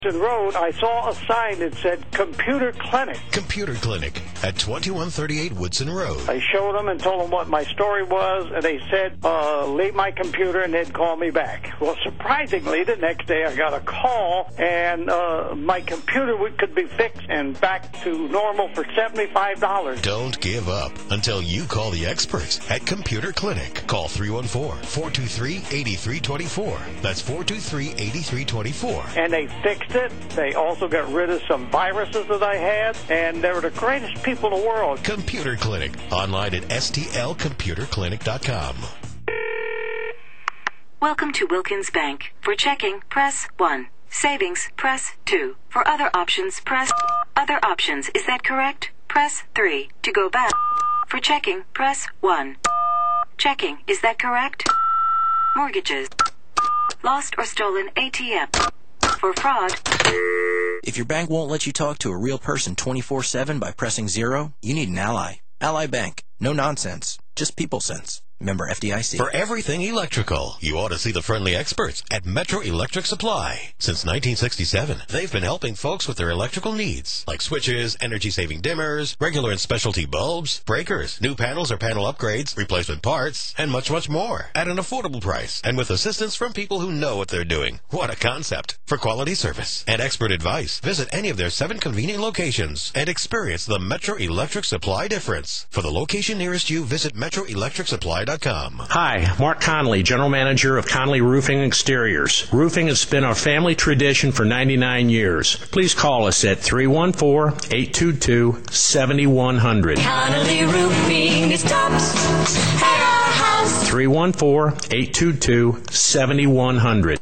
Road, I saw a sign that said Computer Clinic. Computer Clinic at 2138 Woodson Road. I showed them and told them what my story was, and they said, leave my computer and they'd call me back. Well, surprisingly, the next day I got a call, and my computer could be fixed and back to normal for $75. Don't give up until you call the experts at Computer Clinic. Call 314-423-8324. That's 423-8324. And they fixed it. They also got rid of some viruses that I had, and they were the greatest people in the world. Computer Clinic. Online at stlcomputerclinic.com. Welcome to Wilkins Bank. For checking, press 1. Savings, press 2. For other options, press other options. Is that correct? Press 3. To go back. For checking, press 1. Checking, is that correct? Mortgages. Lost or stolen ATM. For fraud. If your bank won't let you talk to a real person 24/7 by pressing 0, you need an Ally. Ally Bank. No nonsense. Just people sense. Member FDIC. For everything electrical, you ought to see the friendly experts at Metro Electric Supply. Since 1967, they've been helping folks with their electrical needs, like switches, energy-saving dimmers, regular and specialty bulbs, breakers, new panels or panel upgrades, replacement parts, and much, much more at an affordable price and with assistance from people who know what they're doing. What a concept. For quality service and expert advice, visit any of their 7 convenient locations and experience the Metro Electric Supply difference. For the location nearest you, visit MetroElectricSupply.com. Hi, Mark Conley, General Manager of Conley Roofing Exteriors. Roofing has been our family tradition for 99 years. Please call us at 314-822-7100. Conley Roofing is tops at our house. 314-822-7100.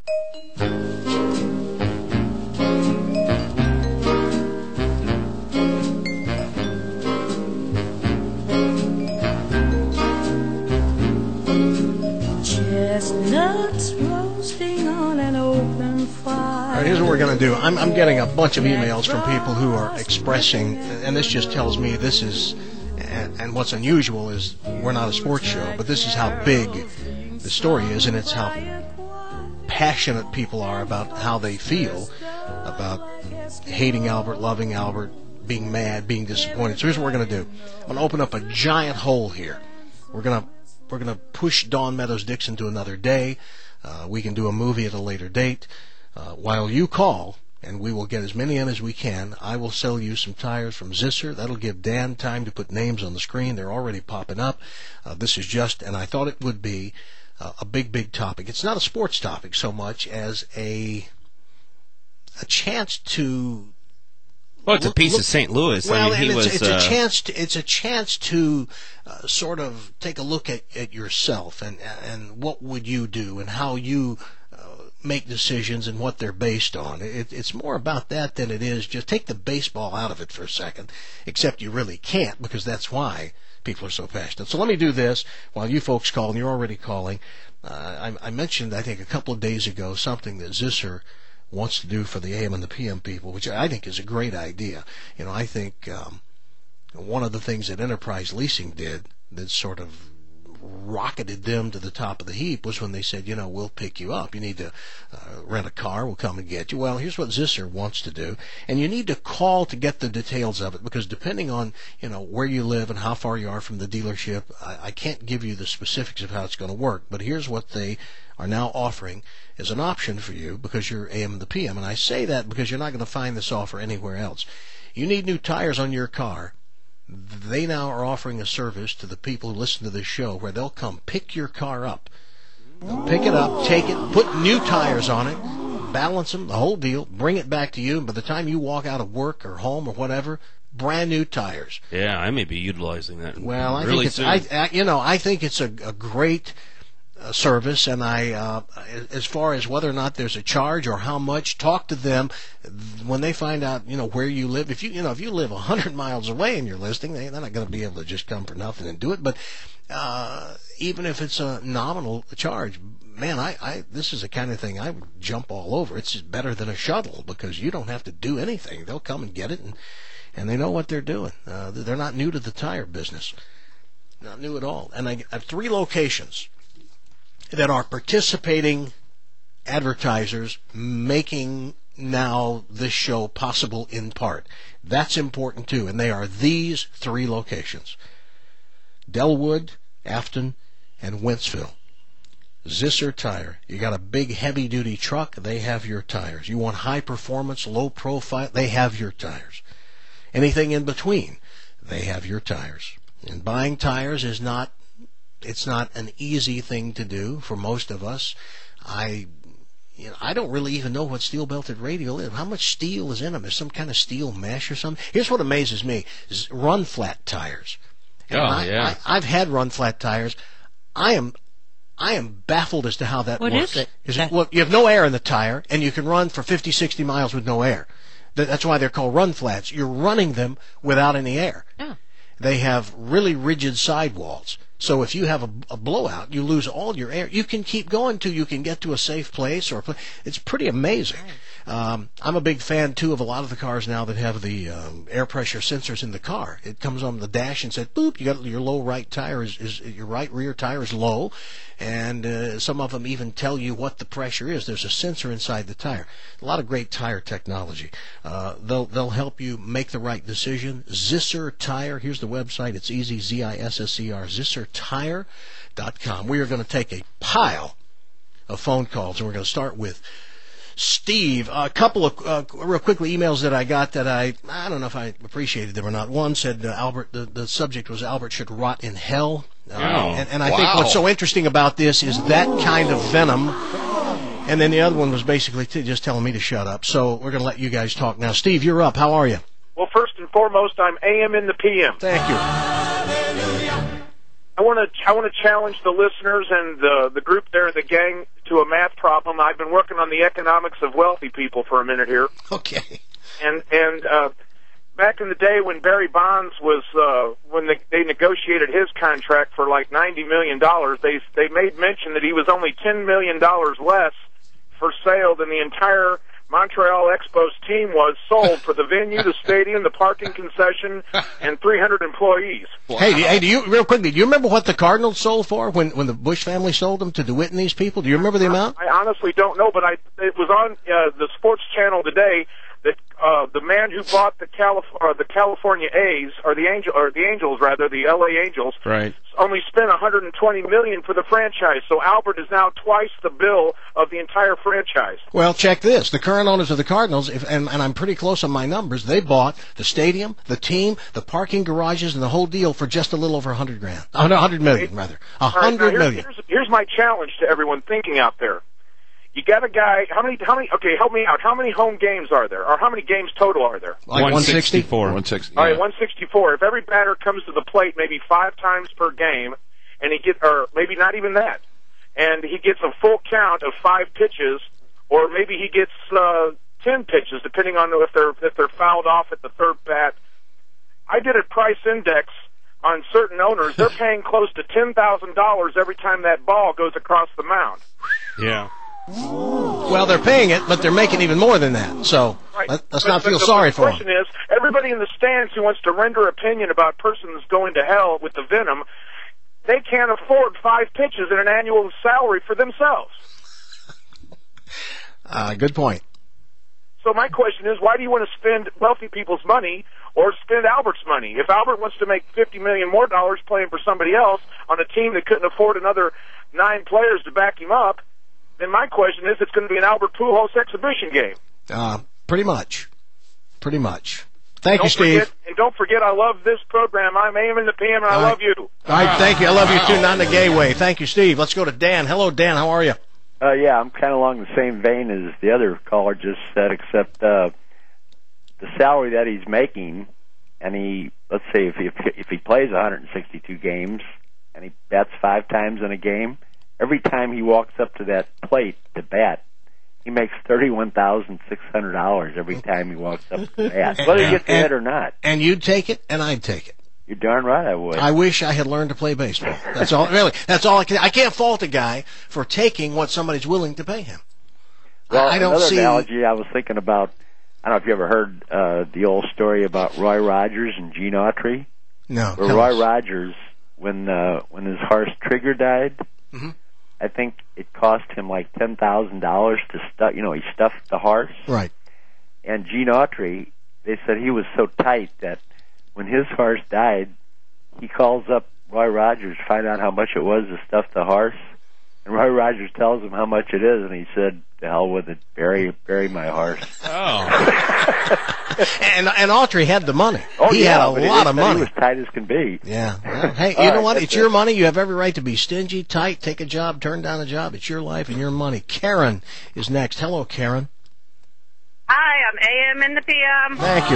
Chestnuts roasting on an open fire. All right, here's what we're going to do. I'm getting a bunch of emails from people who are expressing, and this just tells me this is, and what's unusual is we're not a sports show, but this is how big the story is, and it's how passionate people are about how they feel about hating Albert, loving Albert, being mad, being disappointed. So here's what we're going to do. I'm going to open up a giant hole here. We're going to push Dawn Meadows Dixon to another day. We can do a movie at a later date. While you call, and we will get as many in as we can, I will sell you some tires from Zisser. That'll give Dan time to put names on the screen. They're already popping up. This is just, and I thought it would be a big, big topic. It's not a sports topic so much as a chance to. Well, it's a piece of St. Louis. Well, I mean, it's a chance to sort of take a look at yourself and what would you do and how you make decisions and what they're based on. It's more about that than it is just take the baseball out of it for a second, except you really can't because that's why people are so passionate. So let me do this while you folks call, and you're already calling. I mentioned, I think, a couple of days ago something that Zisser wants to do for the AM and the PM people, which I think is a great idea. You know, I think one of the things that Enterprise Leasing did that sort of rocketed them to the top of the heap was when they said, you know, we'll pick you up. You need to rent a car. We'll come and get you. Well, here's what Zisser wants to do. And you need to call to get the details of it because depending on, you know, where you live and how far you are from the dealership, I can't give you the specifics of how it's going to work. But here's what they are now offering as an option for you because you're AM and the PM. And I say that because you're not going to find this offer anywhere else. You need new tires on your car. They now are offering a service to the people who listen to this show where they'll come pick your car up. They'll pick it up, take it, put new tires on it, balance them, the whole deal, bring it back to you, and by the time you walk out of work or home or whatever, brand new tires. Yeah, I may be utilizing that. Well, I really think it's I think it's a great service, and as far as whether or not there's a charge or how much, talk to them when they find out, you know, where you live. If you live 100 miles away and you're listening, they're not going to be able to just come for nothing and do it. But even if it's a nominal charge, man, this is the kind of thing I would jump all over. It's better than a shuttle because you don't have to do anything. They'll come and get it, and they know what they're doing. They're not new to the tire business, not new at all. And I have 3 locations that are participating advertisers making now this show possible in part. That's important too, and they are these 3 locations: Delwood, Afton, and Wentzville. Zisser Tire. You got a big heavy-duty truck, they have your tires. You want high performance, low profile, they have your tires. Anything in between, they have your tires. And buying tires is not an easy thing to do for most of us. I don't really even know what steel-belted radial is. How much steel is in them? Is some kind of steel mesh or something? Here's what amazes me: is run-flat tires. And I've had run-flat tires. I am baffled as to how that works. What is it? Well, you have no air in the tire, and you can run for 50, 60 miles with no air. That's why they're called run-flats. You're running them without any air. Oh. They have really rigid sidewalls. So if you have a blowout, you lose all your air. You can keep going till you can get to a safe place. It's pretty amazing. I'm a big fan, too, of a lot of the cars now that have the air pressure sensors in the car. It comes on the dash and says, boop, you got your low right tire is your right rear tire is low. And some of them even tell you what the pressure is. There's a sensor inside the tire. A lot of great tire technology. They'll help you make the right decision. Zisser Tire. Here's the website. It's easy, ZISSER, ZisserTire.com. We are going to take a pile of phone calls, and we're going to start with Steve. A couple of real quickly emails that I got that I don't know if I appreciated them or not. One said Albert, the subject was Albert should rot in hell. And I think what's so interesting about this is that kind of venom. And then the other one was basically just telling me to shut up. So we're going to let you guys talk now. Steve, you're up. How are you? Well, first and foremost, I'm AM in the PM. Thank you. I want to challenge the listeners and the group there, the gang, to a math problem. I've been working on the economics of wealthy people for a minute here. Okay. And back in the day when Barry Bonds was when they negotiated his contract for like $90 million, they made mention that he was only $10 million less for sale than the entire Montreal Expos team was sold for the venue, the stadium, the parking concession, and 300 employees. Wow. Hey, do you real quickly? Do you remember what the Cardinals sold for when the Bush family sold them to DeWitt and these people? Do you remember the amount? I honestly don't know, but it was on the Sports Channel today that the man who bought the California A's or the Angels rather, the LA Angels, right, only spent $120 million for the franchise. So Albert is now twice the bill of the entire franchise. Well, check this: the current owners of the Cardinals, and I'm pretty close on my numbers, they bought the stadium, the team, the parking garages, and the whole deal for just a little over $100 million rather. $100 million. Here's my challenge to everyone thinking out there. You got a guy, how many, okay, help me out. How many home games are there? Or how many games total are there? Like 164. 160. All right, 164. If every batter comes to the plate maybe 5 times per game, and or maybe not even that, and he gets a full count of 5 pitches, or maybe he gets 10 pitches, depending on if they're fouled off at the third bat. I did a price index on certain owners. They're paying close to $10,000 every time that ball goes across the mound. Yeah. Well, they're paying it, but they're making even more than that. So right. let's not feel sorry for them. The question is, everybody in the stands who wants to render opinion about persons going to hell with the venom, they can't afford 5 pitches in an annual salary for themselves. Good point. So my question is, why do you want to spend wealthy people's money or spend Albert's money? If Albert wants to make $50 million more playing for somebody else on a team that couldn't afford another 9 players to back him up, then my question is, it's going to be an Albert Pujols exhibition game. Pretty much. Thank you, Steve. Don't forget, I love this program. I'm AM in the PM, and I love you. All right, thank you. I love you, too, not in a gay way. Thank you, Steve. Let's go to Dan. Hello, Dan. How are you? Yeah, I'm kind of along the same vein as the other caller just said, except the salary that he's making, and let's say if he plays 162 games and he bats 5 times in a game, every time he walks up to that plate to bat, he makes $31,600 every time he walks up to the bat, whether he gets the hit or not. And you'd take it, and I'd take it. You're darn right I would. I wish I had learned to play baseball. That's all. Really, that's all. I can't fault a guy for taking what somebody's willing to pay him. Well, I don't another see. Analogy I was thinking about. I don't know if you ever heard the old story about Roy Rogers and Gene Autry. No. Where Roy Rogers, when his horse Trigger died, mm-hmm. I think it cost him like $10,000 to stuff. He stuffed the horse. Right. And Gene Autry, they said he was so tight that when his horse died, he calls up Roy Rogers to find out how much it was to stuff the horse. And Roy Rogers tells him how much it is, and he said, "To hell with it, bury my horse." Oh. and Autry had the money. Oh, he had a lot of money. He was tight as can be. Yeah. Well, hey, you know what? It's your money. You have every right to be stingy, tight, take a job, turn down a job. It's your life and your money. Karen is next. Hello, Karen. Hi, I'm AM in the PM. Thank you.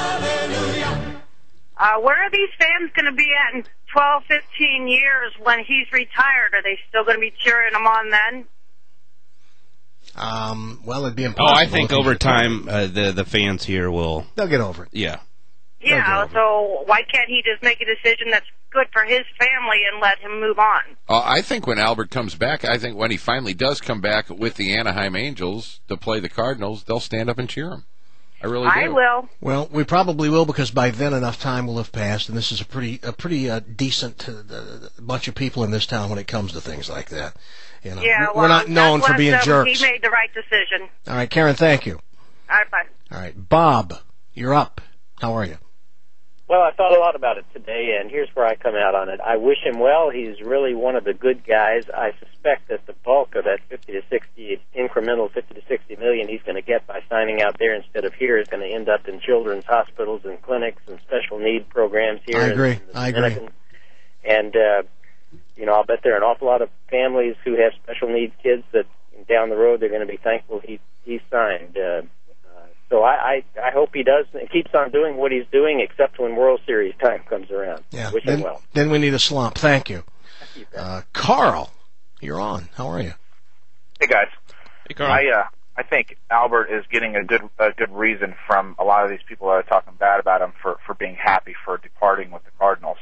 Where are these fans going to be at in 12, 15 years when he's retired? Are they still going to be cheering him on then? Well, it'd be impossible. Oh, I think over time, the fans here will... They'll get over it. Yeah. Yeah, so why can't he just make a decision that's good for his family and let him move on? I think when Albert comes back, I think when he finally does come back with the Anaheim Angels to play the Cardinals, they'll stand up and cheer him. I really do. I will. Well, we probably will, because by then enough time will have passed, and this is a pretty decent bunch of people in this town when it comes to things like that. You know, yeah, we're not known for being jerks. He made the right decision. All right, Karen, thank you. All right, bye. All right, Bob, you're up. How are you? Well, I thought a lot about it today, and here's where I come out on it. I wish him well. He's really one of the good guys. I suspect that the bulk of that incremental 50 to 60 million he's going to get by signing out there instead of here is going to end up in children's hospitals and clinics and special need programs here. I agree. And, I'll bet there are an awful lot of families who have special needs kids that down the road they're going to be thankful he signed. So I hope he does and keeps on doing what he's doing, except when World Series time comes around. Yeah. Wish him well. Then we need a slump. Thank you. Carl, you're on. How are you? Hey guys. Hey Carl. I think Albert is getting a good reason from a lot of these people that are talking bad about him for being happy for departing with the Cardinals.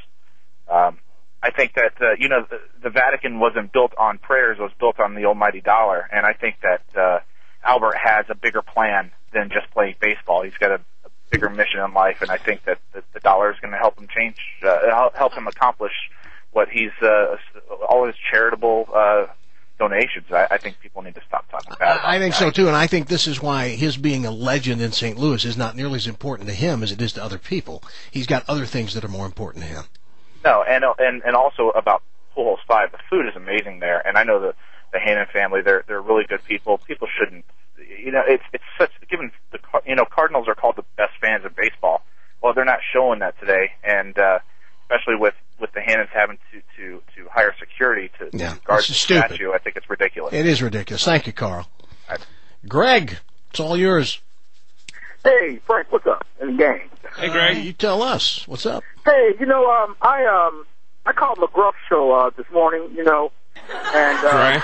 I think that the Vatican wasn't built on prayers; it was built on the almighty dollar, and I think that Albert has a bigger plan than just playing baseball. He's got a bigger mission in life, and I think that the dollar is going to help him help him accomplish what he's all his charitable donations. I think people need to stop talking bad about I think that. so too, and I think this is why his being a legend in St. Louis is not nearly as important to him as it is to other people. He's got other things that are more important to him. No, and also about Pujols 5, the food is amazing there, and I know the Hannon family, they're really good people. People shouldn't, it's such, given the Cardinals are called the best fans of baseball. Well, they're not showing that today, and especially with the Hannons having to hire security to guard the statue, I think it's ridiculous. It is ridiculous. Thank you, Carl. Right. Greg, it's all yours. Hey, Frank, what's up in the game? Hey, Greg. You tell us. What's up? Hey, I called McGruff show this morning, and Right.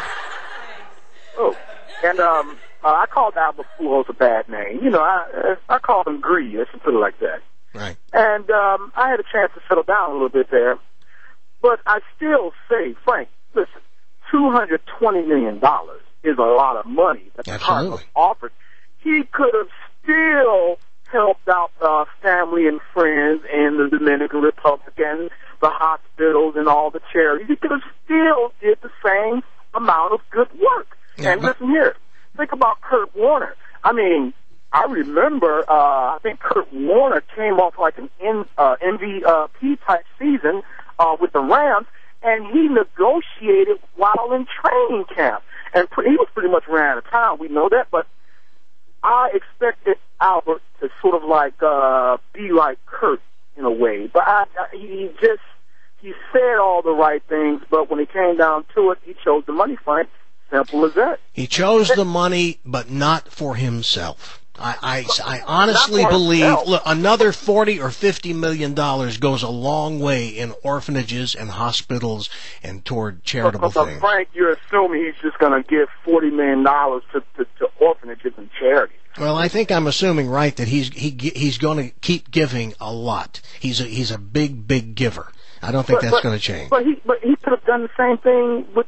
I called Albert Pujols a bad name. I called him greedy. Let's put it like that. Right. And I had a chance to settle down a little bit there, but I still say, Frank, listen, $220 million is a lot of money that the Cardinals offered. He could have still helped out family and friends in the Dominican Republic and the hospitals and all the charities. He could have still did the same amount of good work. Yeah, and listen here, think about Kurt Warner. I mean, I remember, I think Kurt Warner came off like an MVP type season with the Rams, and he negotiated while in training camp. And he was pretty much ran out of town. We know that, but I expected Albert to sort of like be like Kurt in a way. But he said all the right things, but when it came down to it, he chose the money, Frank. Simple as that. He chose the money, but not for himself. I honestly believe, look, another $40 or $50 million goes a long way in orphanages and hospitals and toward charitable things. Frank, you're assuming he's just going to give $40 million to orphanages and charities. Well, I think I'm assuming, right, that he's going to keep giving a lot. He's a big giver. I don't think that's going to change. But he could have done the same thing with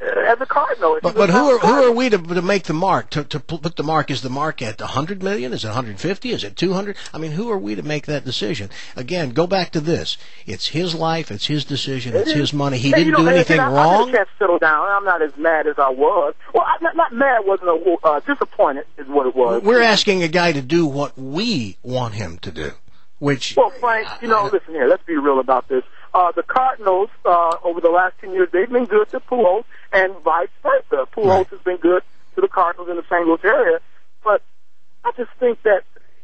as a Cardinal. But who are we to make the mark? To put the mark? Is the mark at 100 million? Is it 150? Is it 200? I mean, who are we to make that decision? Again, go back to this. It's his life. It's his decision. It's his money. He didn't do anything wrong. I can't settle down. I'm not as mad as I was. Well, not mad. Wasn't disappointed is what it was. We're asking a guy to do what we want him to do. Well, Frank, listen here. Let's be real about this. The Cardinals, over the last 10 years, they've been good to Pujols and vice versa. Pujols has been good to the Cardinals in the St. Louis area. But I just think that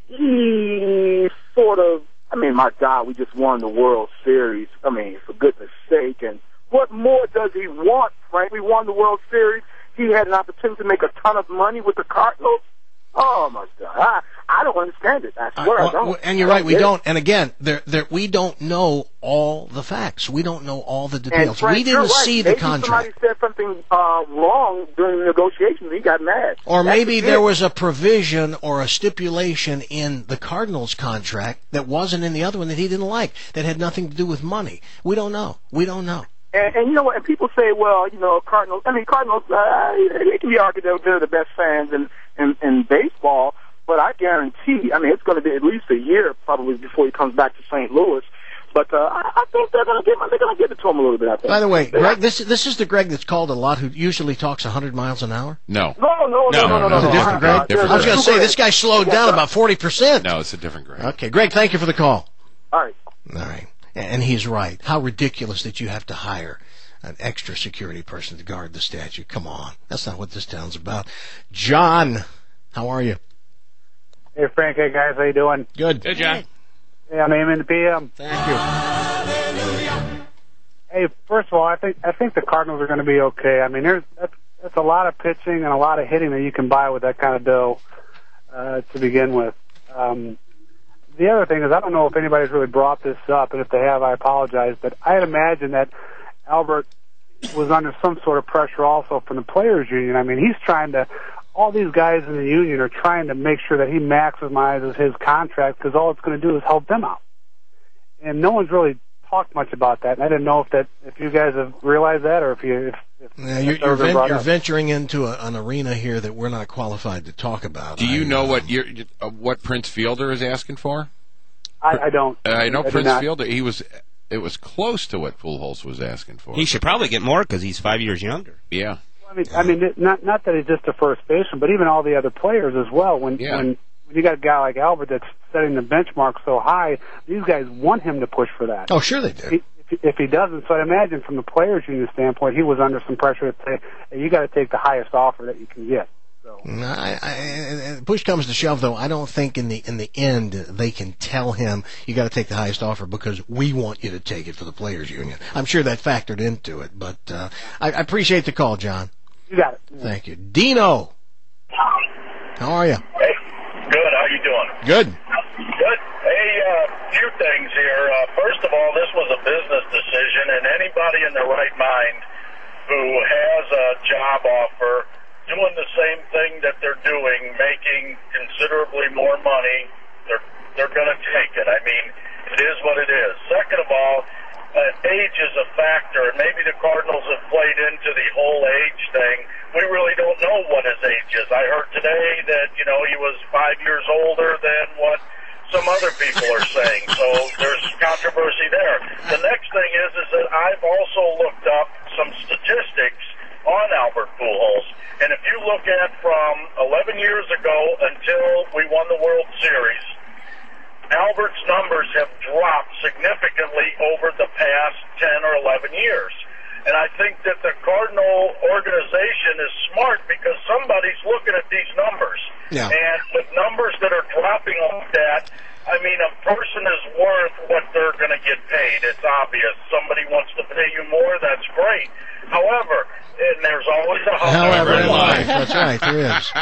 he sort of, my God, we just won the World Series. For goodness sake. And what more does he want, Frank? We won the World Series. He had an opportunity to make a ton of money with the Cardinals. Oh, my God. I don't understand it. I swear I don't. And you're right, we don't. And again, we don't know all the facts. We don't know all the details. Frank, we didn't see the contract. Maybe somebody said something wrong during the negotiations and he got mad. Or maybe there was a provision or a stipulation in the Cardinals contract that wasn't in the other one that he didn't like, that had nothing to do with money. We don't know. We don't know. And you know what? And people say, well, Cardinals. Cardinals. It can be argued that they're the best fans in baseball. But I guarantee, it's going to be at least a year probably before he comes back to St. Louis. But I think they're going to give it to him a little bit. I think. By the way, Greg, this is the Greg that's called a lot, who usually talks 100 miles an hour. No. No. It's a different Greg. I was going to say this guy slowed down about 40%. No, it's a different Greg. Okay, Greg, thank you for the call. All right. And he's right. How ridiculous that you have to hire an extra security person to guard the statue. Come on. That's not what this town's about. John, how are you? Hey, Frank. Hey, guys. How you doing? Good. Hey, John. Hey, I'm AM in the PM. Thank you. Hey, first of all, I think the Cardinals are going to be okay. That's a lot of pitching and a lot of hitting that you can buy with that kind of dough to begin with. The other thing is, I don't know if anybody's really brought this up, and if they have, I apologize, but I'd imagine that Albert was under some sort of pressure also from the Players Union. He's trying to, all these guys in the union are trying to make sure that he maximizes his contract, because all it's going to do is help them out. And no one's really talked much about that, and I didn't know if you guys have realized that, or if you're venturing into an arena here that we're not qualified to talk about. Do you know what Prince Fielder is asking for? I don't. I know Prince Fielder. It was close to what Pujols was asking for. He should probably get more because he's 5 years younger. Yeah. Not that he's just a first baseman, but even all the other players as well. When you got a guy like Albert that's setting the benchmark so high, these guys want him to push for that. Oh, sure they do. If he doesn't, so I imagine from the Players Union standpoint, he was under some pressure to say, hey, you got to take the highest offer that you can get. So. Push comes to shove, though, I don't think in the end they can tell him you got to take the highest offer because we want you to take it for the Players Union. I'm sure that factored into it, but I appreciate the call, John. You got it. Thank you. Dino. How are you? Hey, good. How you doing? Good. Good. Hey, few things here. First of all, this was a business decision, and anybody in their right mind who has a job offer doing the same thing that they're doing, making considerably more money, they're going to take it. It is what it is. Second of all, age is a factor, and maybe the Cardinals have played into the whole age thing. We really don't know what his age is. I heard today that, he was 5 years older than what some other people are saying, so there's controversy there. The next thing is that I've also looked up some statistics on Albert Pujols, and if you look at from 11 years ago until we won the World Series, Albert's numbers have dropped significantly over the past 10 or 11 years. And I think that the Cardinal organization is smart because somebody's looking at these numbers. Yeah. And with numbers that are dropping like that, a person is worth what they're going to get paid. It's obvious. Somebody wants to pay you more, that's great. However, and there's always a however in life. That's right, there is.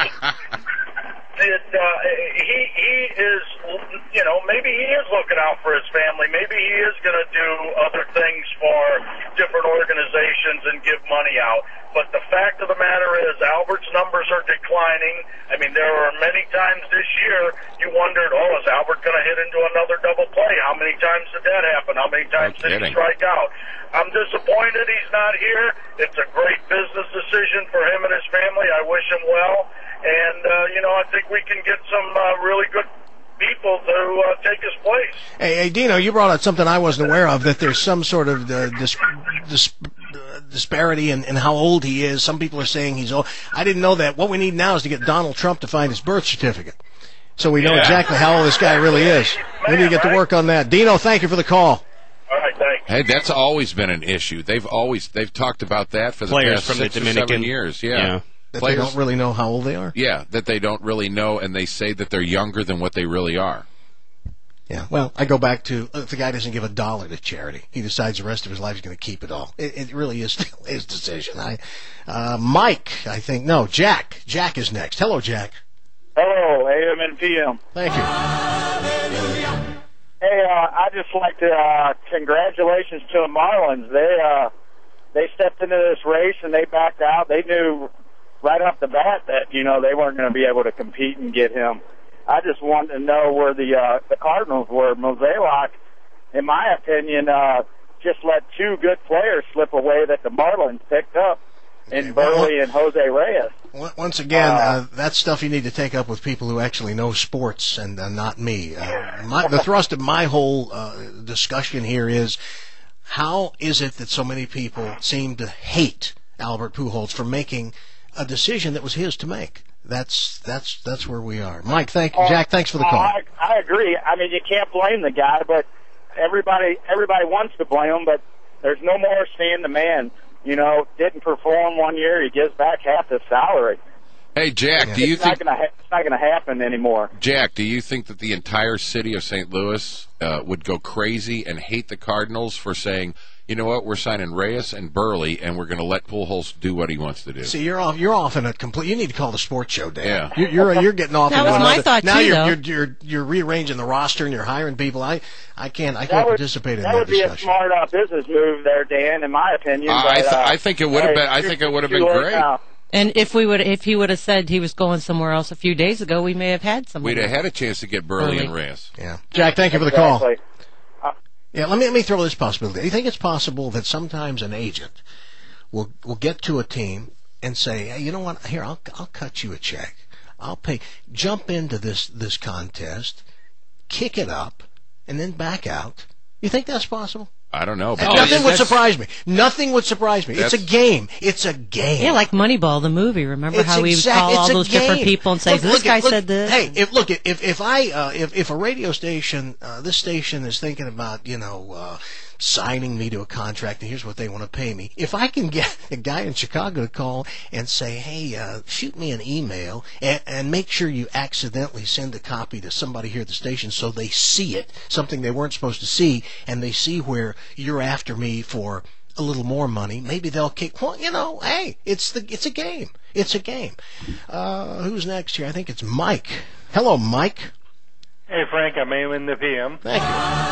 He is, maybe he is looking out for his family. Maybe he is going to do other things for different organizations and give money out. But the fact of the matter is Albert's numbers are declining. There were many times this year you wondered, is Albert going to to hit into another double play. How many times did that happen? How many times did he strike out? I'm disappointed he's not here. It's a great business decision for him and his family. I wish him well. And, I think we can get some really good people to take his place. Hey, Dino, you brought out something I wasn't aware of, that there's some sort of disparity in how old he is. Some people are saying he's old. I didn't know that. What we need now is to get Donald Trump to find his birth certificate, so we know exactly how old this guy really is. We need to get to work on that. Dino, thank you for the call. All right, thanks. Hey, that's always been an issue. They've talked about that for the players past from 6 the or Dominican 7 years. That they don't really know how old they are? Yeah, that they don't really know, and they say that they're younger than what they really are. Yeah, well, I go back to, if the guy doesn't give $1 to charity, he decides the rest of his life he's going to keep it all. It really is still his decision. Mike, I think, no, Jack. Jack is next. Hello, Jack. Hello, AM and PM. Thank you. Hey, I'd just like to congratulations to the Marlins. They stepped into this race and they backed out. They knew right off the bat that they weren't going to be able to compete and get him. I just wanted to know where the Cardinals were. Mozeliak, in my opinion, just let 2 good players slip away that the Marlins picked up in Burley and Jose Reyes. Once again, that's stuff you need to take up with people who actually know sports and not me. The thrust of my whole discussion here is, how is it that so many people seem to hate Albert Pujols for making a decision that was his to make? That's where we are. Mike, Jack, thanks for the call. I agree. I mean, you can't blame the guy, but everybody wants to blame him, but there's no more seeing the man. Didn't perform 1 year, he gives back half his salary. Hey, Jack, do you think it's not going to happen anymore? Jack, do you think that the entire city of St. Louis would go crazy and hate the Cardinals for saying, you know what, we're signing Reyes and Burley, and we're going to let Pujols do what he wants to do? See, you're off in a complete. You need to call the sports show, Dan. Yeah. You're getting off. That was my thought now too. you're rearranging the roster and you're hiring people. I can't participate in that discussion. That would be a smart business move there, Dan, in my opinion. I think it would have been. I think it would have been great. Now. And if he would have said he was going somewhere else a few days ago, we may have had someone. We'd have had a chance to get Burley and Reyes. Yeah, Jack, thank you for the call. Yeah, let me throw this possibility. Do you think it's possible that sometimes an agent will get to a team and say, hey, you know what? Here, I'll cut you a check. I'll pay. Jump into this contest, kick it up, and then back out. You think that's possible? I don't know. Nothing would surprise me. Nothing would surprise me. It's a game. It's a game. Yeah, like Moneyball, the movie. Remember how we would call all those different people and say, this guy said this? Hey, if a radio station, this station is thinking about, signing me to a contract, and here's what they want to pay me. If I can get a guy in Chicago to call and say, hey, shoot me an email, and make sure you accidentally send a copy to somebody here at the station so they see it, something they weren't supposed to see, and they see where you're after me for a little more money, maybe they'll kick. Well, hey, it's a game. It's a game. Who's next here? I think it's Mike. Hello, Mike. Hey, Frank, I'm in the PM. Thank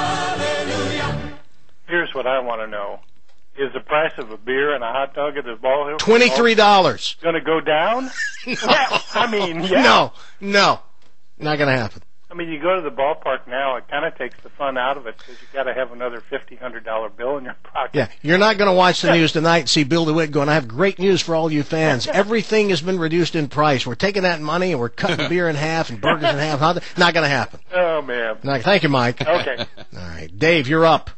you. Here's what I want to know. Is the price of a beer and a hot dog at the ball hill $23 going to go down? Yeah, I mean, yeah. No. Not going to happen. I mean, you go to the ballpark now, it kind of takes the fun out of it because you got to have another $100 bill in your pocket. Yeah, you're not going to watch the news tonight and see Bill DeWitt going, I have great news for all you fans. Everything has been reduced in price. We're taking that money and we're cutting beer in half and burgers in half. Not going to happen. Oh, man. Thank you, Mike. Okay. All right. Dave, you're up.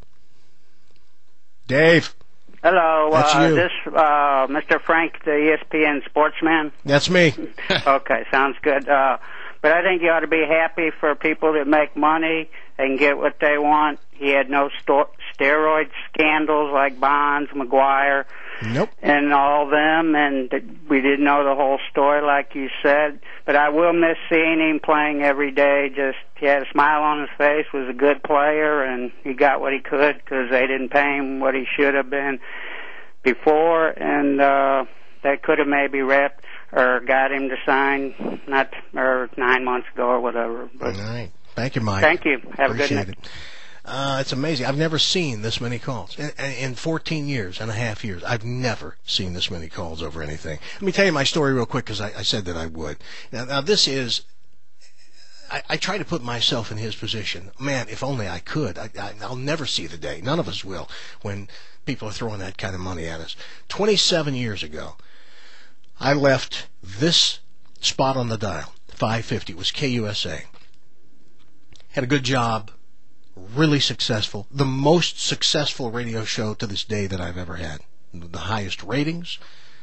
Dave. Hello. That's you. This Mr. Frank, the ESPN sportsman? That's me. Okay, sounds good. But I think you ought to be happy for people that make money and get what they want. He had no steroid scandals like Bonds, McGuire, and all them, and we didn't know the whole story like you said. But I will miss seeing him playing every day. Just he had a smile on his face, was a good player, and he got what he could because they didn't pay him what he should have been before, and that could have maybe wrapped or got him to sign 9 months ago or whatever. But all right. Thank you, Mike. Thank you. Have Appreciate a good night. It's amazing. I've never seen this many calls. In 14 years and a half years, I've never seen this many calls over anything. Let me tell you my story real quick because I said that I would. Now, this is I try to put myself in his position. Man, if only I could. I'll never see the day. None of us will when people are throwing that kind of money at us. 27 years ago, I left this spot on the dial, 550. It was KUSA. Had a good job, really successful. The most successful radio show to this day that I've ever had. The highest ratings.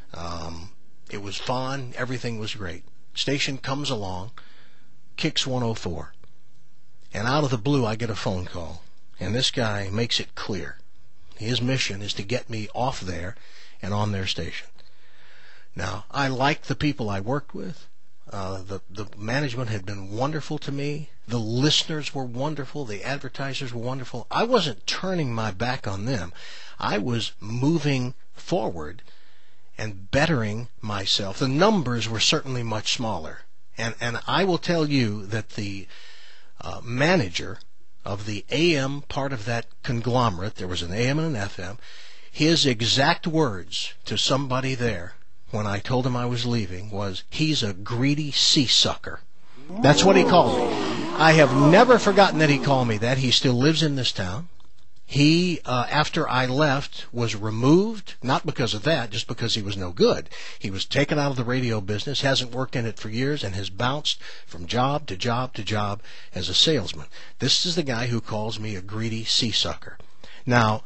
It was fun. Everything was great. Station comes along, Kicks 104. And out of the blue, I get a phone call. And this guy makes it clear. His mission is to get me off there and on their station. Now, I liked the people I worked with. The management had been wonderful to me. The listeners were wonderful. The advertisers were wonderful. I wasn't turning my back on them. I was moving forward and bettering myself. The numbers were certainly much smaller. And I will tell you that the manager of the AM part of that conglomerate, there was an AM and an FM, his exact words to somebody there when I told him I was leaving was, "He's a greedy sea-sucker." That's what he called me. I have never forgotten that he called me that. He still lives in this town. He, after I left, was removed, not because of that, just because he was no good. He was taken out of the radio business, hasn't worked in it for years, and has bounced from job to job to job as a salesman. This is the guy who calls me a greedy sea-sucker. Now,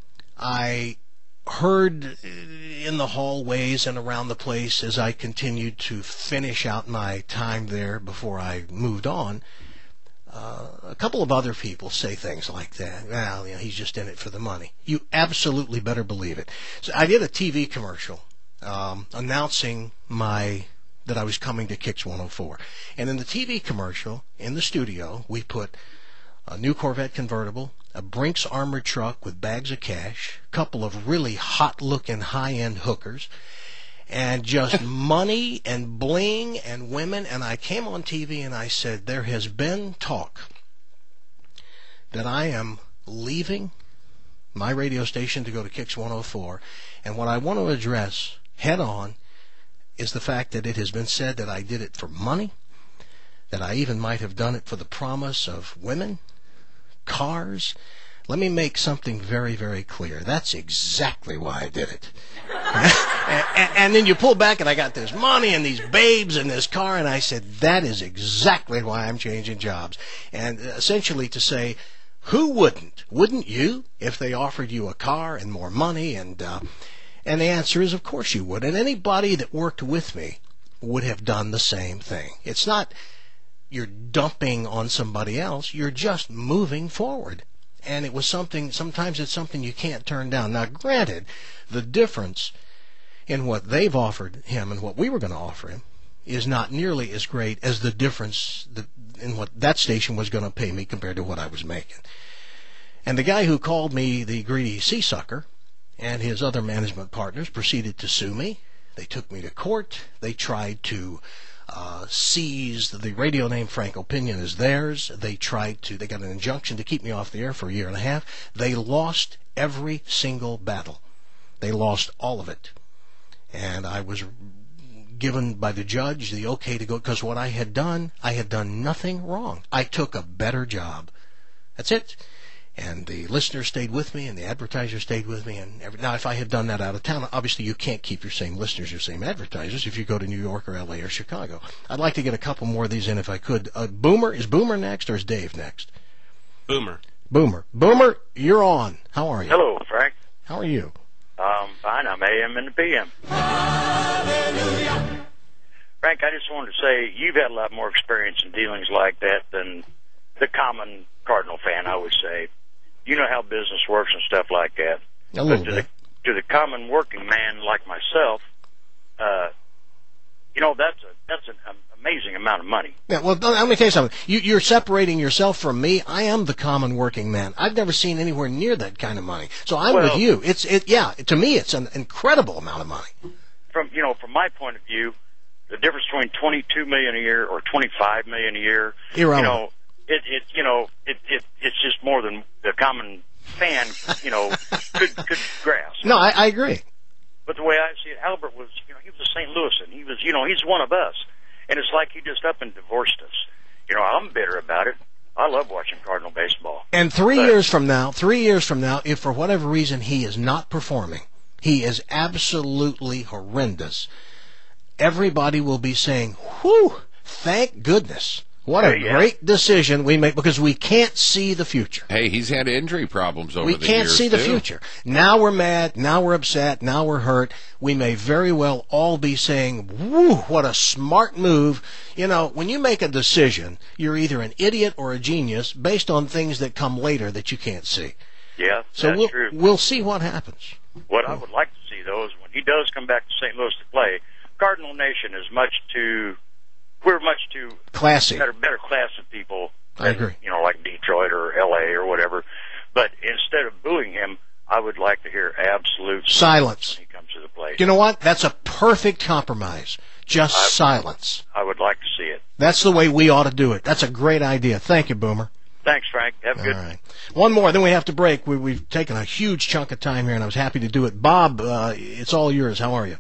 I heard in the hallways and around the place as I continued to finish out my time there before I moved on, a couple of other people say things like that. Well, he's just in it for the money. You absolutely better believe it. So I did a TV commercial announcing that I was coming to Kicks 104. And in the TV commercial, in the studio, we put a new Corvette convertible, a Brinks armored truck with bags of cash, a couple of really hot-looking high-end hookers, and just money and bling and women. And I came on TV and I said, there has been talk that I am leaving my radio station to go to Kicks 104. And what I want to address head on is the fact that it has been said that I did it for money, that I even might have done it for the promise of women, cars. Let me make something very, very clear. That's exactly why I did it. And then you pull back and I got this money and these babes and this car, and I said, that is exactly why I'm changing jobs. And essentially to say, who wouldn't? Wouldn't you if they offered you a car and more money? And the answer is, of course you would. And anybody that worked with me would have done the same thing. It's not you're dumping on somebody else. You're just moving forward. And it was something, sometimes it's something you can't turn down. Now, granted, the difference in what they've offered him and what we were going to offer him is not nearly as great as the difference in what that station was going to pay me compared to what I was making. And the guy who called me the greedy sea-sucker and his other management partners proceeded to sue me. They took me to court. They tried to seize the radio name Frank Opinion as theirs. They got an injunction to keep me off the air for a year and a half. They lost every single battle. They lost all of it. And I was given by the judge the okay to go, because what I had done nothing wrong. I took a better job. That's it. And the listeners stayed with me, and the advertisers stayed with me. Now, if I had done that out of town, obviously you can't keep your same listeners, your same advertisers, if you go to New York or L.A. or Chicago. I'd like to get a couple more of these in if I could. Boomer, is Boomer next, or is Dave next? Boomer. Boomer, you're on. How are you? Hello, Frank. How are you? Fine. I'm AM and the PM. Hallelujah. Frank, I just wanted to say you've had a lot more experience in dealings like that than the common Cardinal fan, I would say. You know how business works and stuff like that. A little bit. To the common working man like myself, that's an amazing amount of money. Yeah, well, let me tell you something. You're separating yourself from me. I am the common working man. I've never seen anywhere near that kind of money. So I'm with you. To me, it's an incredible amount of money. From my point of view, the difference between $22 million a year or $25 million a year, irrelevant. It's just more than the common fan, could grasp. No, I agree. But the way I see it, Albert was, he was a St. Louisan. He was, he's one of us. And it's like he just up and divorced us. You know, I'm bitter about it. I love watching Cardinal baseball. And 3 years from now, if for whatever reason he is not performing, he is absolutely horrendous, everybody will be saying, whew, thank goodness. What a great decision we make, because we can't see the future. Hey, he's had injury problems over the years. We can't see the future. Now we're mad, now we're upset, now we're hurt. We may very well all be saying, woo, what a smart move. You know, when you make a decision, you're either an idiot or a genius based on things that come later that you can't see. Yeah, so that's true. We'll see what happens. What I would like to see, though, is when he does come back to St. Louis to play, Cardinal Nation is we're much too classy, better class of people. I agree. You know, like Detroit or L.A. or whatever. But instead of booing him, I would like to hear absolute silence when he comes to the plate. You know what? That's a perfect compromise. Just silence. I would like to see it. That's the way we ought to do it. That's a great idea. Thank you, Boomer. Thanks, Frank. Have a good one. All right. One more, then we have to break. We've taken a huge chunk of time here, and I was happy to do it. Bob, it's all yours. How are you?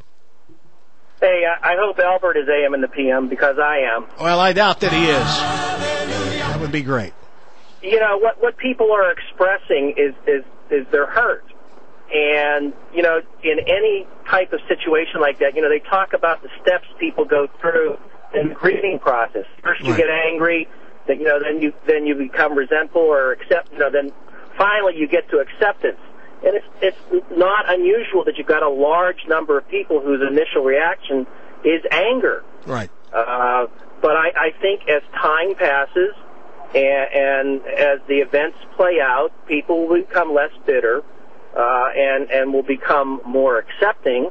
Hey, I hope Albert is AM and the PM, because I am. Well, I doubt that he is. That would be great. You know, what people are expressing is their hurt. And, you know, in any type of situation like that, you know, they talk about the steps people go through in the grieving process. First you get angry, then, you know, then you become resentful or then finally you get to acceptance. And it's not unusual that you've got a large number of people whose initial reaction is anger. Right. But I think as time passes and as the events play out, people will become less bitter and will become more accepting,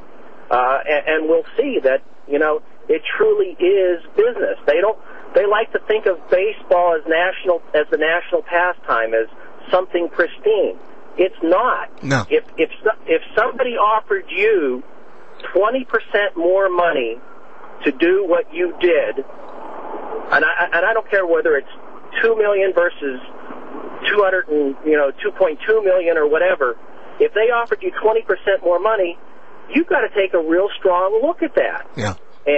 and we'll see that, you know, it truly is business. They like to think of baseball as the national pastime, as something pristine. It's not. No. If somebody offered you 20% more money to do what you did, and I don't care whether it's $2 million versus 2.2 million or whatever, if they offered you 20% more money, you've got to take a real strong look at that. Yeah.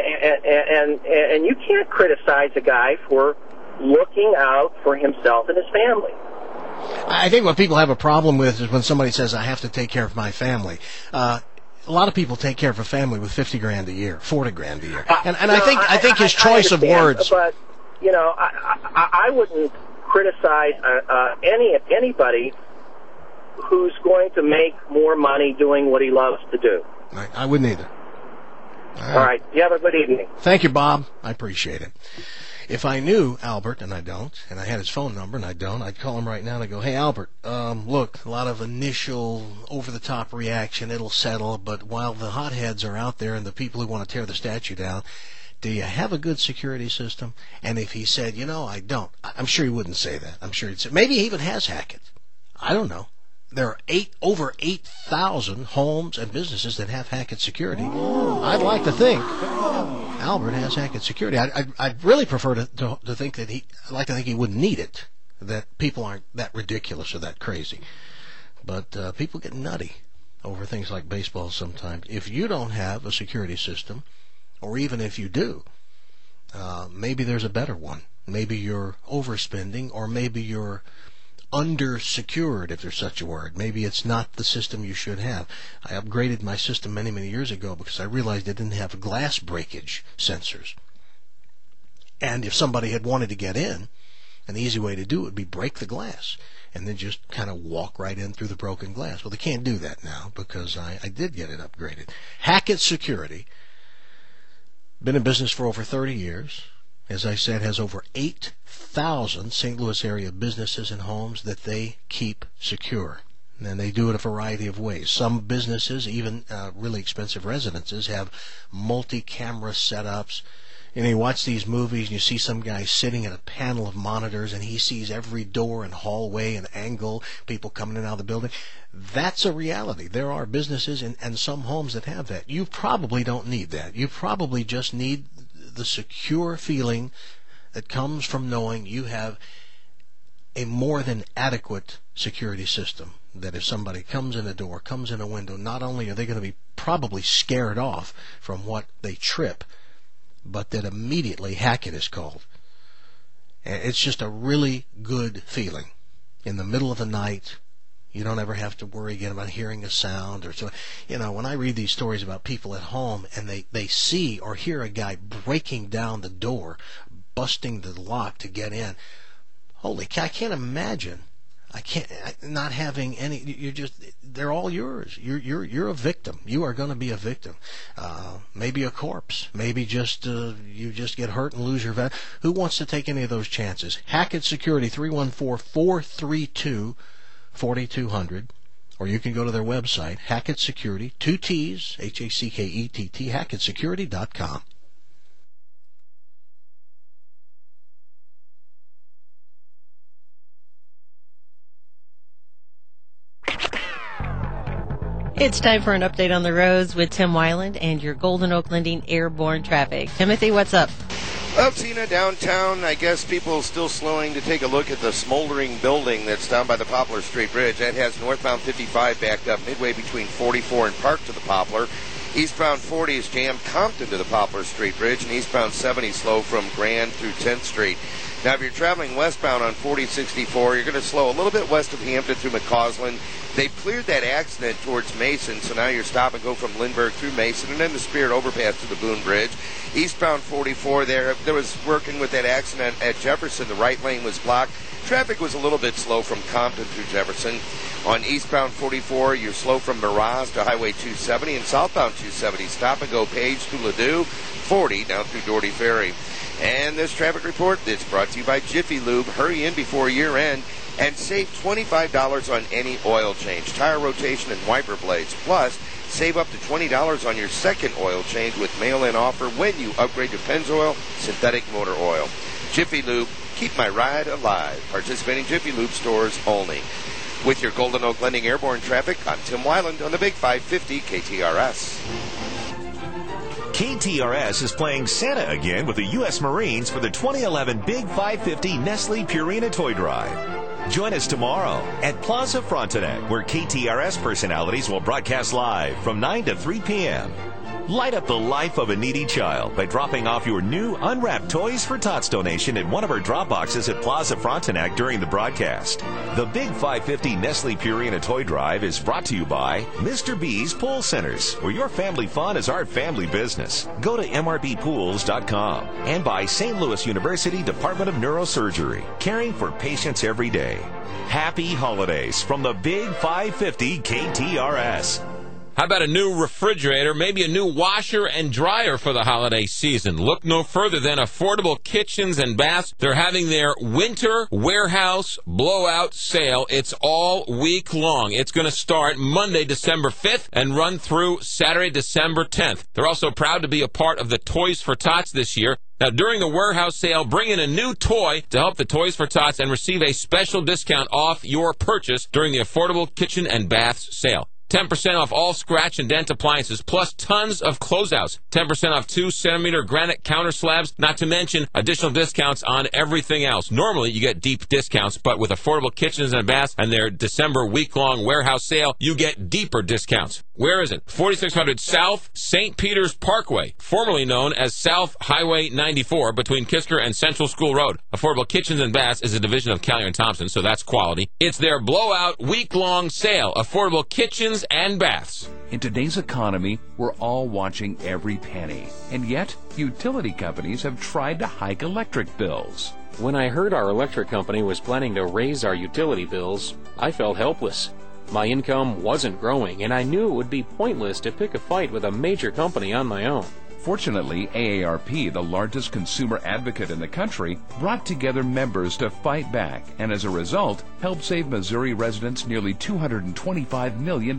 And you can't criticize a guy for looking out for himself and his family. I think what people have a problem with is when somebody says, I have to take care of my family. A lot of people take care of a family with $50,000 a year, $40,000 a year. And I think his choice of words. But, you know, I wouldn't criticize anybody who's going to make more money doing what he loves to do. I wouldn't either. All right. You have a good evening. Thank you, Bob. I appreciate it. If I knew Albert, and I don't, and I had his phone number, and I don't, I'd call him right now and I'd go, hey, Albert, look, a lot of initial over-the-top reaction, it'll settle, but while the hotheads are out there and the people who want to tear the statue down, do you have a good security system? And if he said, you know, I don't, I'm sure he wouldn't say that. I'm sure he'd say, maybe he even has Hackett. I don't know. There are over 8,000 homes and businesses that have Hackett security. I'd like to think Albert has Hackett security. I'd really prefer to think that I'd like to think he wouldn't need it, that people aren't that ridiculous or that crazy. But people get nutty over things like baseball sometimes. If you don't have a security system, or even if you do, maybe there's a better one. Maybe you're overspending, or maybe you're under-secured, if there's such a word. Maybe it's not the system you should have. I upgraded my system many, many years ago because I realized it didn't have glass breakage sensors. And if somebody had wanted to get in, an easy way to do it would be break the glass and then just kind of walk right in through the broken glass. Well, they can't do that now because I did get it upgraded. Hackett Security, been in business for over 30 years. As I said, has over 8,000 St. Louis area businesses and homes that they keep secure. And they do it a variety of ways. Some businesses, even really expensive residences, have multi-camera setups. You know, you watch these movies and you see some guy sitting at a panel of monitors and he sees every door and hallway and angle, people coming in and out of the building. That's a reality. There are businesses and some homes that have that. You probably don't need that. You probably just need the secure feeling that comes from knowing you have a more than adequate security system. That if somebody comes in a door, comes in a window, not only are they going to be probably scared off from what they trip, but that immediately Hackett is called. And it's just a really good feeling. In the middle of the night, you don't ever have to worry again about hearing a sound or so. You know, when I read these stories about people at home and they see or hear a guy breaking down the door, busting the lock to get in, holy cow, I can't imagine. Not having any. They're all yours. You're a victim. You are going to be a victim. Maybe a corpse. Maybe you just get hurt and lose your value. Who wants to take any of those chances? Hackett Security, 314-432-4200. Or you can go to their website, Hackett Security, 2 T's, Hackett, HackettSecurity.com. It's time for an update on the roads with Tim Weiland and your Golden Oak Lending airborne traffic. Timothy, what's up? Well, Tina, downtown, I guess people still slowing to take a look at the smoldering building that's down by the Poplar Street Bridge. That has northbound 55 backed up midway between 44 and Park to the Poplar. Eastbound 40 is jammed Compton to the Poplar Street Bridge, and eastbound 70 slow from Grand through 10th Street. Now, if you're traveling westbound on 4064, you're going to slow a little bit west of Hampton through McCausland. They've cleared that accident towards Mason, so now you're stop and go from Lindbergh through Mason and then the Spirit overpass to the Boone Bridge. Eastbound 44 there was working with that accident at Jefferson. The right lane was blocked. Traffic was a little bit slow from Compton through Jefferson. On eastbound 44, you're slow from Miraz to Highway 270, and southbound 270, stop and go Page to Ladue, 40 down through Doherty Ferry. And this traffic report is brought to you by Jiffy Lube. Hurry in before year end and save $25 on any oil change, tire rotation, and wiper blades. Plus, save up to $20 on your second oil change with mail-in offer when you upgrade to Pennzoil synthetic motor oil. Jiffy Lube, keep my ride alive. Participating Jiffy Lube stores only. With your Golden Oak Lending airborne traffic, I'm Tim Weiland on the Big 550 KTRS. KTRS is playing Santa again with the U.S. Marines for the 2011 Big 550 Nestle Purina Toy Drive. Join us tomorrow at Plaza Frontenac, where KTRS personalities will broadcast live from 9 to 3 p.m. Light up the life of a needy child by dropping off your new unwrapped Toys for Tots donation at one of our drop boxes at Plaza Frontenac during the broadcast. The Big 550 Nestle Purina Toy Drive is brought to you by Mr. B's Pool Centers, where your family fun is our family business. Go to mrbpools.com. And by St. Louis University Department of Neurosurgery, caring for patients every day. Happy holidays from the Big 550 KTRS. How about a new refrigerator, maybe a new washer and dryer for the holiday season? Look no further than Affordable Kitchens and Baths. They're having their winter warehouse blowout sale. It's all week long. It's going to start Monday, December 5th and run through Saturday, December 10th. They're also proud to be a part of the Toys for Tots this year. Now, during the warehouse sale, bring in a new toy to help the Toys for Tots and receive a special discount off your purchase during the Affordable Kitchen and Baths sale. 10% off all scratch and dent appliances, plus tons of closeouts. 10% off 2-centimeter granite counter slabs, not to mention additional discounts on everything else. Normally, you get deep discounts, but with Affordable Kitchens and Baths and their December week-long warehouse sale, you get deeper discounts. Where is it? 4600 South St. Peter's Parkway, formerly known as South Highway 94, between Kisker and Central School Road. Affordable Kitchens and Baths is a division of Callier & Thompson, so that's quality. It's their blowout week-long sale. Affordable Kitchens and Baths. In today's economy, we're all watching every penny. And yet, utility companies have tried to hike electric bills. When I heard our electric company was planning to raise our utility bills, I felt helpless. My income wasn't growing, and I knew it would be pointless to pick a fight with a major company on my own. Fortunately, AARP, the largest consumer advocate in the country, brought together members to fight back and as a result, helped save Missouri residents nearly $225 million.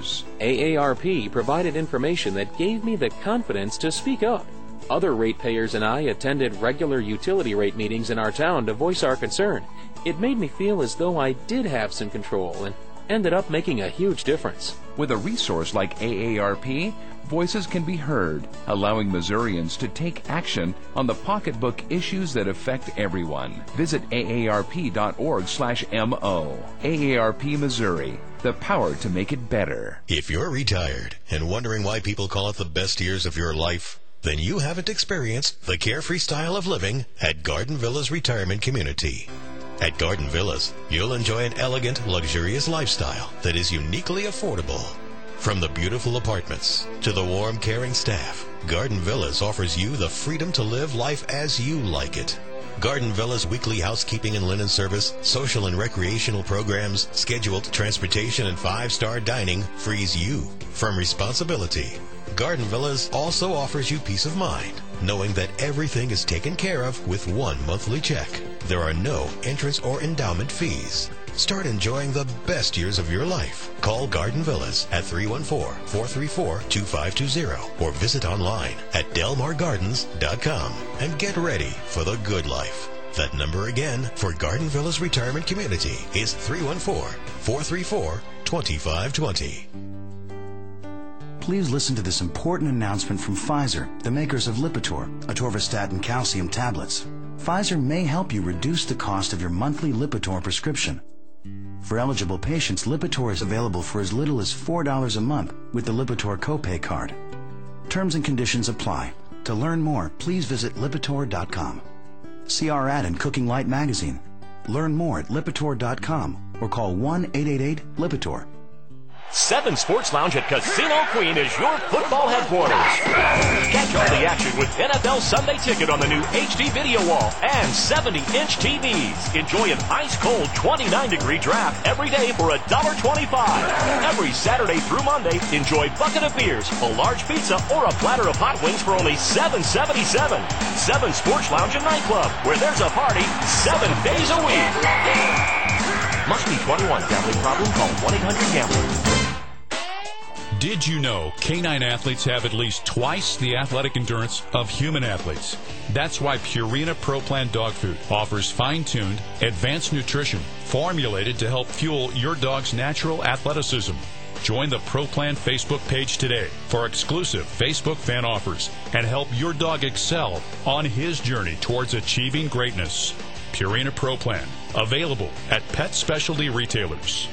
AARP provided information that gave me the confidence to speak up. Other ratepayers and I attended regular utility rate meetings in our town to voice our concern. It made me feel as though I did have some control and ended up making a huge difference. With a resource like AARP, voices can be heard, allowing Missourians to take action on the pocketbook issues that affect everyone. Visit aarp.org/mo. AARP Missouri, the power to make it better. If you're retired and wondering why people call it the best years of your life, then you haven't experienced the carefree style of living at Garden Villas Retirement Community. At Garden Villas, you'll enjoy an elegant, luxurious lifestyle that is uniquely affordable. From the beautiful apartments to the warm, caring staff, Garden Villas offers you the freedom to live life as you like it. Garden Villas' weekly housekeeping and linen service, social and recreational programs, scheduled transportation, and 5-star dining frees you from responsibility. Garden Villas also offers you peace of mind, knowing that everything is taken care of with one monthly check. There are no entrance or endowment fees. Start enjoying the best years of your life. Call Garden Villas at 314-434-2520 or visit online at delmargardens.com and get ready for the good life. That number again for Garden Villas Retirement Community is 314-434-2520. Please listen to this important announcement from Pfizer, the makers of Lipitor, atorvastatin calcium tablets. Pfizer may help you reduce the cost of your monthly Lipitor prescription. For eligible patients, Lipitor is available for as little as $4 a month with the Lipitor copay card. Terms and conditions apply. To learn more, please visit Lipitor.com. See our ad in Cooking Light magazine. Learn more at Lipitor.com or call 1-888-LIPITOR. 7 Sports Lounge at Casino Queen is your football headquarters. Catch all the action with NFL Sunday Ticket on the new HD video wall and 70-inch TVs. Enjoy an ice-cold 29-degree draft every day for $1.25. Every Saturday through Monday, enjoy bucket of beers, a large pizza, or a platter of hot wings for only $7.77. 7 Sports Lounge and Nightclub, where there's a party 7 days a week. Must be 21. Gambling problem? Call 1-800-GAMBLER. Did you know canine athletes have at least twice the athletic endurance of human athletes? That's why Purina Pro Plan dog food offers fine-tuned, advanced nutrition formulated to help fuel your dog's natural athleticism. Join the Pro Plan Facebook page today for exclusive Facebook fan offers and help your dog excel on his journey towards achieving greatness. Purina Pro Plan, available at pet specialty retailers.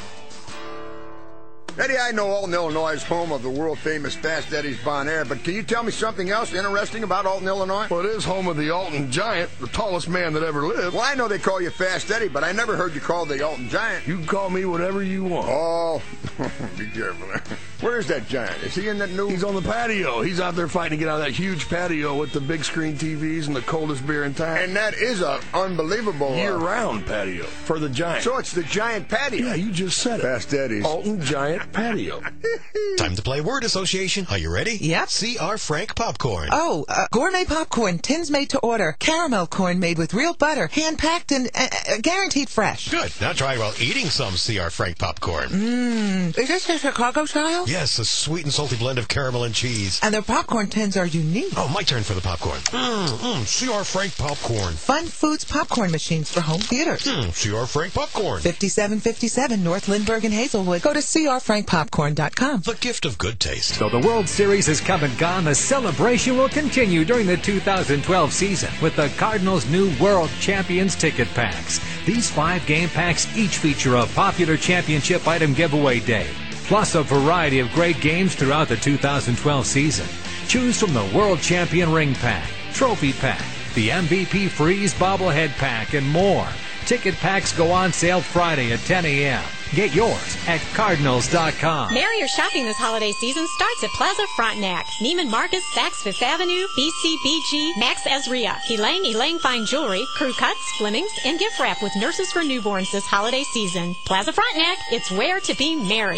Eddie, I know Alton, Illinois is home of the world-famous Fast Eddie's Bon Air, but can you tell me something else interesting about Alton, Illinois? Well, it is home of the Alton Giant, the tallest man that ever lived. Well, I know they call you Fast Eddie, but I never heard you called the Alton Giant. You can call me whatever you want. Oh, be careful there. Where is that Giant? Is he in that new... He's on the patio. He's out there fighting to get out of that huge patio with the big screen TVs and the coldest beer in town. And that is an unbelievable... year-round patio for the Giant. So it's the Giant patio? Yeah, you just said it. Fast Eddie's. Alton Giant patio. Time to play word association. Are you ready? Yep. C.R. Frank popcorn. Oh, gourmet popcorn, tins made to order, caramel corn made with real butter, hand-packed and guaranteed fresh. Good. Now try while eating some C.R. Frank popcorn. Is this a Chicago style? Yes, a sweet and salty blend of caramel and cheese. And their popcorn tins are unique. Oh, my turn for the popcorn. C.R. Frank popcorn. Fun Foods popcorn machines for home theaters. C.R. Frank popcorn. 5757 North Lindbergh and Hazelwood. Go to crfrankpopcorn.com. The gift of good taste. So the World Series has come and gone. The celebration will continue during the 2012 season with the Cardinals' new World Champions ticket packs. These 5-game packs each feature a popular championship item giveaway day, plus a variety of great games throughout the 2012 season. Choose from the World Champion Ring Pack, Trophy Pack, the MVP Freeze Bobblehead Pack, and more. Ticket packs go on sale Friday at 10 a.m. Get yours at Cardinals.com. Merrier shopping this holiday season starts at Plaza Frontenac. Neiman Marcus, Saks Fifth Avenue, BCBG, Max Ezria, Elang Fine Jewelry, Crew Cuts, Fleming's, and gift wrap with Nurses for Newborns this holiday season. Plaza Frontenac, it's where to be merry.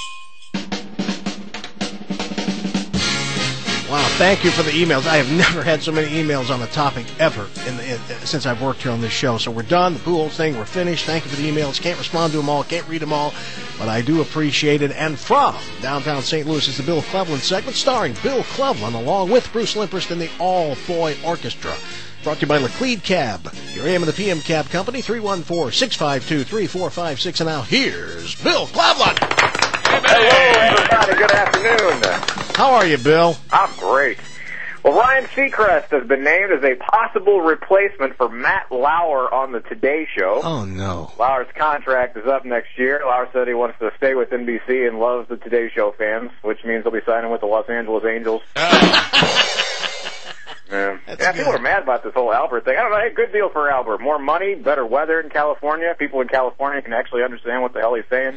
Wow, thank you for the emails. I have never had so many emails on a topic ever since I've worked here on this show. So we're done. The pool thing, we're finished. Thank you for the emails. Can't respond to them all, can't read them all, but I do appreciate it. And from downtown St. Louis is the Bill Cleveland segment starring Bill Cleveland along with Bruce Limperst and the All-Boy Orchestra. Brought to you by Laclede Cab, your AM and the PM cab company, 314-652-3456. And now here's Bill Cleveland. Hello, everybody. Good afternoon. How are you, Bill? I'm great. Well, Ryan Seacrest has been named as a possible replacement for Matt Lauer on the Today Show. Oh, no. Lauer's contract is up next year. Lauer said he wants to stay with NBC and loves the Today Show fans, which means he'll be signing with the Los Angeles Angels. Yeah, people are mad about this whole Albert thing. I don't know. Hey, good deal for Albert. More money, better weather in California. People in California can actually understand what the hell he's saying.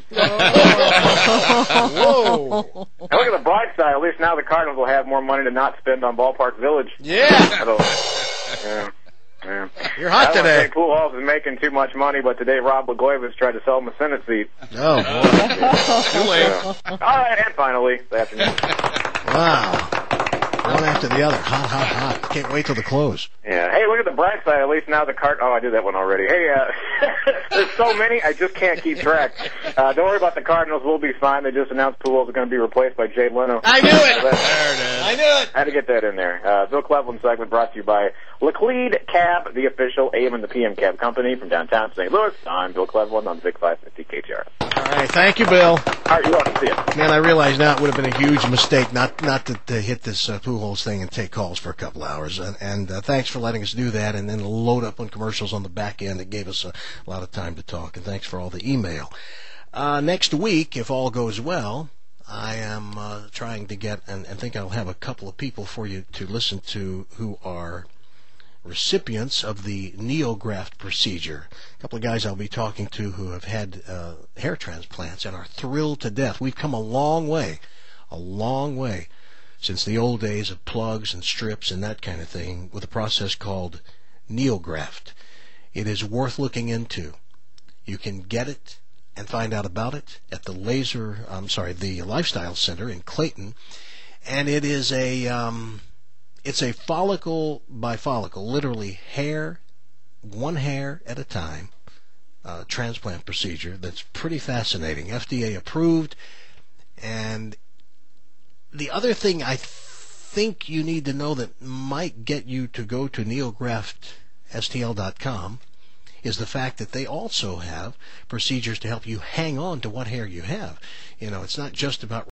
Whoa! And look at the bright side. At least now the Cardinals will have more money to not spend on Ballpark Village. Yeah. Yeah. You're hot today. I don't think Pujols is making too much money, but today Rob Blagojevich tried to sell him a Senate seat. Oh, boy. Too late. All right, and finally, this afternoon. Wow. One after the other. Hot. Can't wait till the close. Yeah. Hey, look at the bright side. At least now the Oh, I did that one already. Hey, there's so many, I just can't keep track. Don't worry about the Cardinals. We'll be fine. They just announced Pujols is going to be replaced by Jay Leno. I knew it. There it is. I knew it. I had to get that in there. Bill Cleveland segment brought to you by Laclede Cab, the official AM and the PM cab company from downtown St. Louis. I'm Bill Cleveland on Vic 550 KTRS. All right, thank you, Bill. All right, you're welcome. See ya. Man, I realize now it would have been a huge mistake not to hit this Pujols thing and take calls for a couple hours. And thanks for letting us do that and then load up on commercials on the back end. It gave us a lot of time to talk. And thanks for all the email. Next week, if all goes well, I am trying to get, and think I'll have a couple of people for you to listen to who are recipients of the NeoGraft procedure. A couple of guys I'll be talking to who have had hair transplants and are thrilled to death. We've come a long way since the old days of plugs and strips and that kind of thing with a process called NeoGraft. It is worth looking into. You can get it and find out about it at the Lifestyle Center in Clayton, and it is it's a follicle by follicle, literally one hair at a time, transplant procedure that's pretty fascinating. FDA approved. And the other thing I think you need to know that might get you to go to neograftstl.com is the fact that they also have procedures to help you hang on to what hair you have. You know, it's not just about